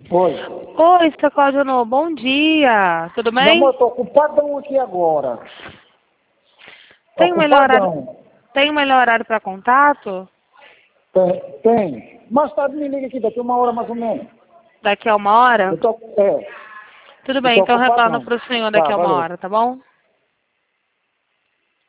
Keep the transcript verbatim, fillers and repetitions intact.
Oi. Oi, seu Cláudio Novo, bom dia. Tudo Meu bem? amor, eu tô ocupadão aqui agora. Tô Tem um melhor horário, ocupadão. tem um melhor horário para contato? Tem, tem. Mais tarde me liga aqui, daqui uma hora mais ou menos. Daqui a uma hora? Eu tô, é, Tudo eu bem, tô então retorno ocupadão. para o senhor Tá, daqui a uma valeu. hora, tá bom?